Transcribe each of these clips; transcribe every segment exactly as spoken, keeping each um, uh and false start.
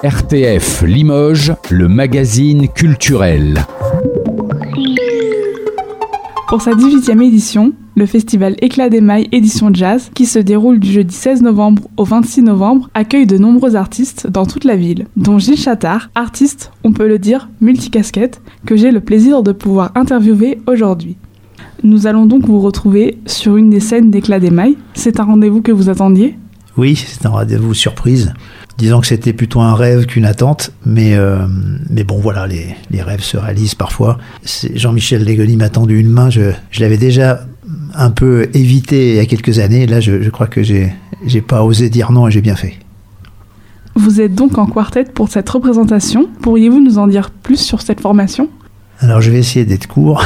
R T F Limoges, le magazine culturel. Pour sa dix-huitième édition, le festival Éclat d'Émail Édition Jazz, qui se déroule du jeudi seize novembre au vingt-six novembre, accueille de nombreux artistes dans toute la ville, dont Gilles Chattard, artiste, on peut le dire, multicasquette, que j'ai le plaisir de pouvoir interviewer aujourd'hui. Nous allons donc vous retrouver sur une des scènes d'Éclat d'Émail. C'est un rendez-vous que vous attendiez ? Oui, c'est un rendez-vous surprise. Disons que c'était plutôt un rêve qu'une attente, mais, euh, mais bon, voilà, les, les rêves se réalisent parfois. C'est Jean-Michel Legoni m'a tendu une main, je, je l'avais déjà un peu évité il y a quelques années. Là, je, je crois que j'ai, j'ai pas osé dire non et j'ai bien fait. Vous êtes donc en quartet pour cette représentation. Pourriez-vous nous en dire plus sur cette formation ? Alors, je vais essayer d'être court.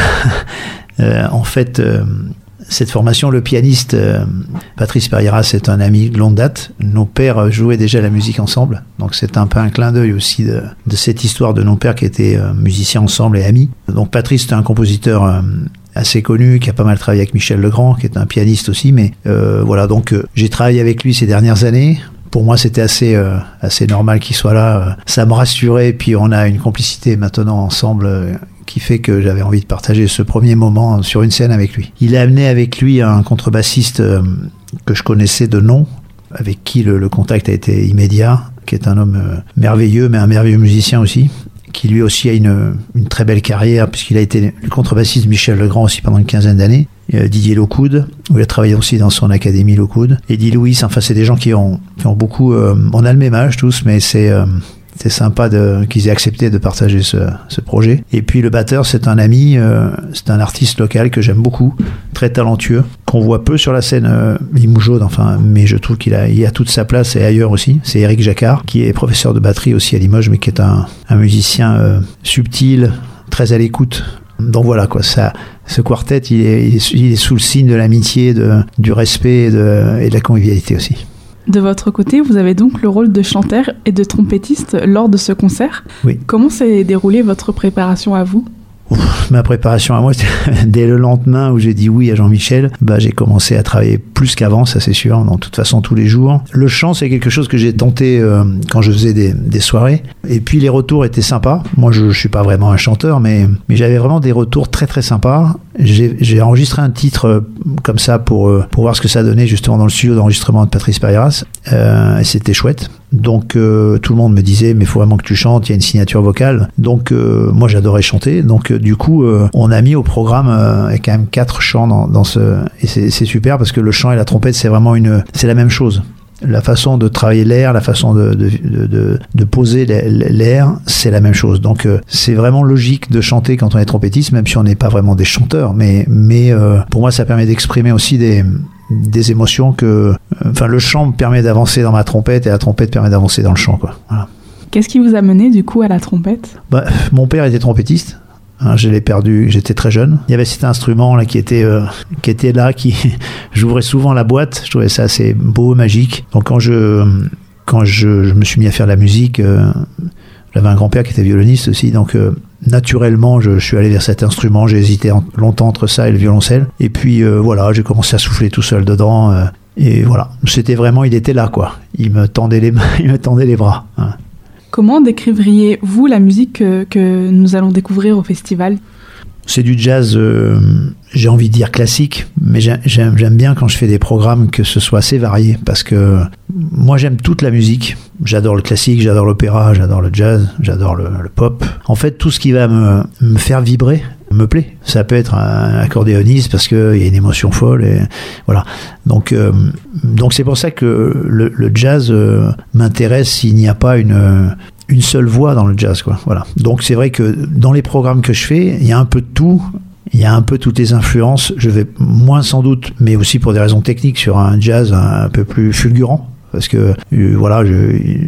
euh, en fait... Euh, Cette formation, le pianiste euh, Patrice Pereira, c'est un ami de longue date. Nos pères jouaient déjà la musique ensemble, donc c'est un peu un clin d'œil aussi de, de cette histoire de nos pères qui étaient euh, musiciens ensemble et amis. Donc Patrice, c'est un compositeur euh, assez connu, qui a pas mal travaillé avec Michel Legrand, qui est un pianiste aussi, mais euh, voilà, donc euh, j'ai travaillé avec lui ces dernières années. Pour moi, c'était assez, euh, assez normal qu'il soit là. Ça me rassurait, puis on a une complicité maintenant ensemble euh, qui fait que j'avais envie de partager ce premier moment sur une scène avec lui. Il a amené avec lui un contrebassiste euh, que je connaissais de nom, avec qui le, le contact a été immédiat, qui est un homme euh, merveilleux, mais un merveilleux musicien aussi, qui lui aussi a une, une très belle carrière, puisqu'il a été le contrebassiste Michel Legrand aussi pendant une quinzaine d'années. Didier Lockwood, où il a travaillé aussi dans son académie Lockwood. Eddie Louis, enfin c'est des gens qui ont, qui ont beaucoup... Euh, on a le même âge tous, mais c'est... Euh, C'est sympa de, qu'ils aient accepté de partager ce, ce projet. Et puis le batteur, c'est un ami, euh, c'est un artiste local que j'aime beaucoup, très talentueux, qu'on voit peu sur la scène euh, Limoges, enfin, mais je trouve qu'il a, il a toute sa place et ailleurs aussi. C'est Éric Jacquard, qui est professeur de batterie aussi à Limoges, mais qui est un, un musicien euh, subtil, très à l'écoute. Donc voilà quoi, ça, ce quartet, il est, il est, il est sous le signe de l'amitié, de, du respect et de, et de la convivialité aussi. De votre côté, vous avez donc le rôle de chanteur et de trompettiste lors de ce concert. Oui. Comment s'est déroulée votre préparation à vous ? Ouf, ma préparation à moi, dès le lendemain où j'ai dit oui à Jean-Michel, bah, j'ai commencé à travailler plus qu'avant, ça c'est sûr, de toute façon tous les jours. Le chant, c'est quelque chose que j'ai tenté euh, quand je faisais des, des soirées. Et puis les retours étaient sympas. Moi, je ne suis pas vraiment un chanteur, mais, mais j'avais vraiment des retours très très sympas. J'ai, j'ai enregistré un titre euh, comme ça pour, euh, pour voir ce que ça donnait justement dans le studio d'enregistrement de Patrice Pereira. Euh, et c'était chouette. Donc euh, tout le monde me disait mais il faut vraiment que tu chantes, il y a une signature vocale. Donc euh, moi j'adorais chanter. Donc euh, du coup euh, on a mis au programme euh, quand même quatre chants dans, dans ce et c'est, c'est super parce que le chant et la trompette c'est vraiment une c'est la même chose. La façon de travailler l'air, la façon de, de, de, de poser l'air, c'est la même chose. Donc euh, c'est vraiment logique de chanter quand on est trompettiste, même si on n'est pas vraiment des chanteurs. Mais, mais euh, pour moi, ça permet d'exprimer aussi des, des émotions que... Enfin, euh, le chant me permet d'avancer dans ma trompette et la trompette permet d'avancer dans le chant, quoi. Voilà. Qu'est-ce qui vous a mené du coup à la trompette ? Bah, mon père était trompettiste. Hein, je l'ai perdu, j'étais très jeune. Il y avait cet instrument là qui était euh, qui était là, qui j'ouvrais souvent la boîte. Je trouvais ça assez beau, magique. Donc quand je quand je, je me suis mis à faire de la musique, euh, j'avais un grand-père qui était violoniste aussi, donc euh, naturellement je, je suis allé vers cet instrument. J'ai hésité en, longtemps entre ça et le violoncelle. Et puis euh, voilà, j'ai commencé à souffler tout seul dedans. Euh, et voilà, c'était vraiment, il était là quoi. Il me tendait les mains, il me tendait les bras. Hein. Comment décriveriez-vous la musique que, que nous allons découvrir au festival ? C'est du jazz, euh, j'ai envie de dire classique, mais j'aime, j'aime bien quand je fais des programmes que ce soit assez varié, parce que moi j'aime toute la musique. J'adore le classique, j'adore l'opéra, j'adore le jazz, j'adore le, le pop. En fait, tout ce qui va me, me faire vibrer me plaît. Ça peut être un accordéoniste parce qu'il y a une émotion folle, et voilà. Donc, euh, donc c'est pour ça que le, le jazz euh, m'intéresse s'il n'y a pas une... une seule voix dans le jazz, quoi. Voilà. Donc c'est vrai que dans les programmes que je fais, il y a un peu de tout, il y a un peu toutes les influences. Je vais moins sans doute, mais aussi pour des raisons techniques, sur un jazz un, un peu plus fulgurant, parce que euh, voilà, je,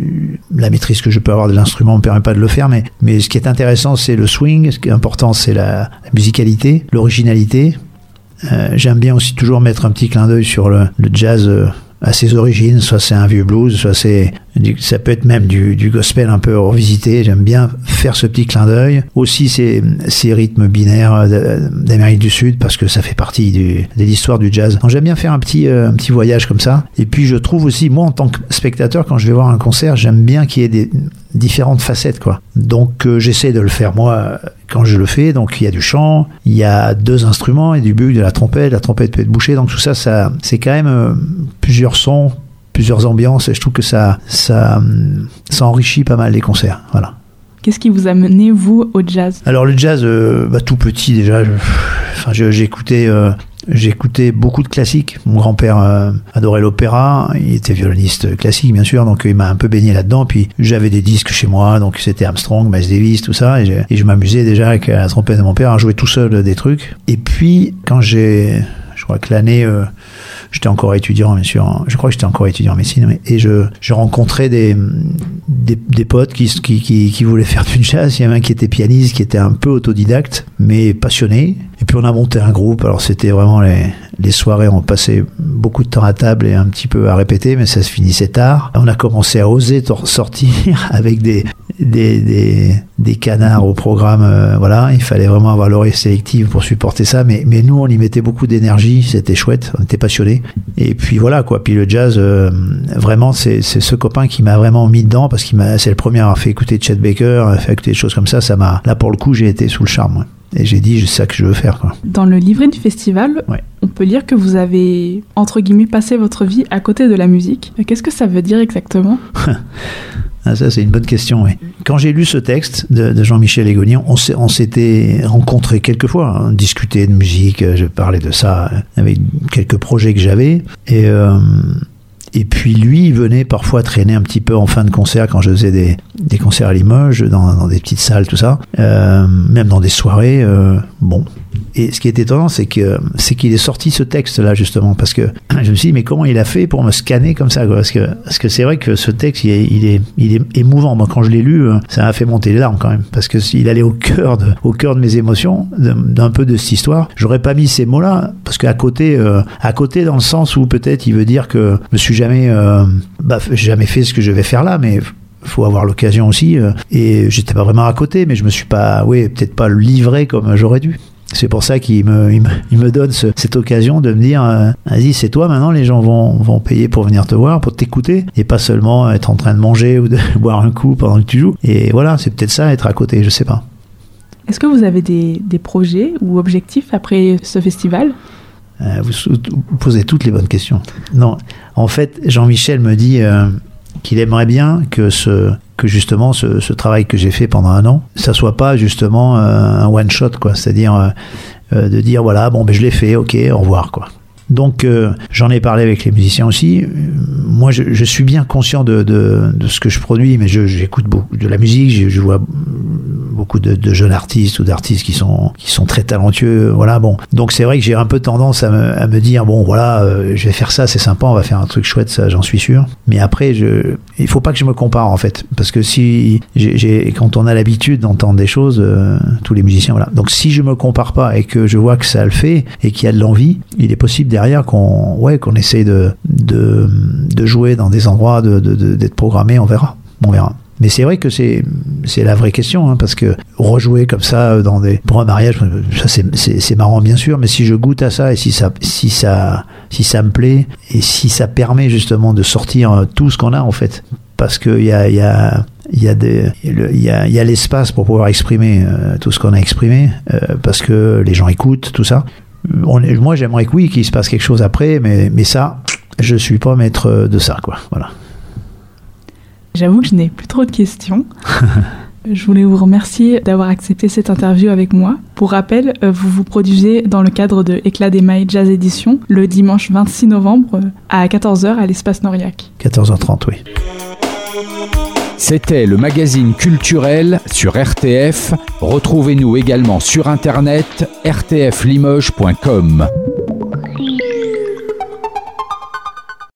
la maîtrise que je peux avoir de l'instrument me permet pas de le faire, mais mais ce qui est intéressant, c'est le swing. Ce qui est important, c'est la, la musicalité, l'originalité. Euh, j'aime bien aussi toujours mettre un petit clin d'œil sur le, le jazz. Euh, à ses origines, soit c'est un vieux blues, soit c'est du, ça peut être même du, du gospel un peu revisité. J'aime bien faire ce petit clin d'œil. Aussi ces, ces rythmes binaires d'Amérique du Sud, parce que ça fait partie du, de l'histoire du jazz. Donc j'aime bien faire un petit, euh, un petit voyage comme ça. Et puis je trouve aussi, moi en tant que spectateur, quand je vais voir un concert, j'aime bien qu'il y ait des différentes facettes, quoi. Donc euh, j'essaie de le faire moi quand je le fais. Donc il y a du chant, il y a deux instruments, il y a du bug, de la trompette, la trompette peut être bouchée. Donc tout ça, ça c'est quand même euh, plusieurs sons, plusieurs ambiances, et je trouve que ça, ça, ça enrichit pas mal les concerts. Voilà. Qu'est-ce qui vous a mené, vous, au jazz ? Alors le jazz, euh, bah, tout petit déjà, je, enfin, je, j'écoutais, euh, j'écoutais beaucoup de classiques. Mon grand-père euh, adorait l'opéra, il était violoniste classique bien sûr, donc il m'a un peu baigné là-dedans. Puis j'avais des disques chez moi, donc c'était Armstrong, Miles Davis, tout ça, et, j'ai, et je m'amusais déjà avec la trompette de mon père à jouer tout seul des trucs. Et puis quand j'ai, je crois que l'année... Euh, J'étais encore étudiant, bien sûr. Je crois que j'étais encore étudiant en médecine. Mais, et je, je rencontrais des, des, des potes qui, qui, qui, qui voulaient faire du jazz. Il y avait un qui était pianiste, qui était un peu autodidacte, mais passionné. Et puis on a monté un groupe. Alors c'était vraiment les, les soirées, on passait beaucoup de temps à table et un petit peu à répéter, mais ça se finissait tard. On a commencé à oser tor- sortir avec des, des, des, des canards au programme. Euh, voilà, il fallait vraiment avoir l'oreille sélective pour supporter ça. Mais, mais nous, on y mettait beaucoup d'énergie. C'était chouette. On était passionnés. Et puis voilà quoi. Puis le jazz, euh, vraiment, c'est, c'est ce copain qui m'a vraiment mis dedans, parce qu'il m'a, c'est le premier à avoir fait écouter Chet Baker, a fait écouter des choses comme ça. Ça m'a, là pour le coup, j'ai été sous le charme. Ouais. Et j'ai dit, c'est ça que je veux faire, quoi. Dans le livret du festival, ouais. On peut lire que vous avez, entre guillemets, passé votre vie à côté de la musique. Qu'est-ce que ça veut dire exactement ? Ah, ça, c'est une bonne question, oui. Quand j'ai lu ce texte de, de Jean-Michel Égonian, on, s'est, on s'était rencontrés quelques fois, hein, discuté de musique, je parlais de ça avec quelques projets que j'avais. Et... Euh, Et puis lui, il venait parfois traîner un petit peu en fin de concert quand je faisais des, des concerts à Limoges, dans, dans des petites salles, tout ça, euh, même dans des soirées. Euh, bon. Et ce qui est étonnant, c'est que c'est qu'il est sorti ce texte-là justement, parce que je me suis dit mais comment il a fait pour me scanner comme ça, quoi, parce que parce que c'est vrai que ce texte il est il est il est émouvant. Moi quand je l'ai lu, ça m'a fait monter les larmes quand même, parce que s'il allait au cœur de au cœur de mes émotions, de, d'un peu de cette histoire. J'aurais pas mis ces mots-là parce qu'à côté euh, à côté dans le sens où peut-être il veut dire que je me suis jamais euh, bah j'ai jamais fait ce que je vais faire là, mais faut avoir l'occasion aussi, euh, et j'étais pas vraiment à côté, mais je me suis pas, ouais, peut-être pas livré comme j'aurais dû. C'est pour ça qu'il me, il me, il me donne ce, cette occasion de me dire, euh, vas-y, c'est toi maintenant, les gens vont, vont payer pour venir te voir, pour t'écouter, et pas seulement être en train de manger ou de boire un coup pendant que tu joues. Et voilà, c'est peut-être ça, être à côté, je sais pas. Est-ce que vous avez des, des projets ou objectifs après ce festival ? euh, vous, vous posez toutes les bonnes questions. Non, en fait, Jean-Michel me dit euh, qu'il aimerait bien que ce... que justement ce, ce travail que j'ai fait pendant un an, ça soit pas justement euh, un one shot, quoi, c'est-à-dire euh, euh, de dire voilà, bon ben je l'ai fait, ok, au revoir, quoi. Donc euh, j'en ai parlé avec les musiciens aussi. Moi je, je suis bien conscient de, de, de ce que je produis, mais je, j'écoute beaucoup de la musique, je, je vois beaucoup de, de jeunes artistes ou d'artistes qui sont qui sont très talentueux, voilà, bon. Donc c'est vrai que j'ai un peu tendance à me, à me dire bon voilà, euh, je vais faire ça, c'est sympa, on va faire un truc chouette, ça j'en suis sûr. Mais après je, il faut pas que je me compare en fait, parce que si j'ai, j'ai quand on a l'habitude d'entendre des choses, euh, tous les musiciens, voilà. Donc si je me compare pas et que je vois que ça le fait et qu'il y a de l'envie, il est possible derrière qu'on ouais qu'on essaye de de de jouer dans des endroits, de, de, de d'être programmé, on verra, on verra. Mais c'est vrai que c'est c'est la vraie question, hein, parce que rejouer comme ça dans des pour un mariage, ça c'est c'est c'est marrant bien sûr, mais si je goûte à ça et si ça si ça si ça me plaît et si ça permet justement de sortir tout ce qu'on a en fait, parce que il y a il y a il y a des il y a il y a l'espace pour pouvoir exprimer euh, tout ce qu'on a exprimé, euh, parce que les gens écoutent tout ça. On est, moi j'aimerais que oui qu'il se passe quelque chose après, mais mais ça je suis pas maître de ça, quoi, voilà. J'avoue que je n'ai plus trop de questions. Je voulais vous remercier d'avoir accepté cette interview avec moi. Pour rappel, vous vous produisez dans le cadre de Éclat d'Émail Jazz Edition le dimanche vingt-six novembre à quatorze heures à l'Espace Noriac. quatorze heures trente, oui. C'était le magazine culturel sur R T F. Retrouvez-nous également sur internet r t f limoges point com.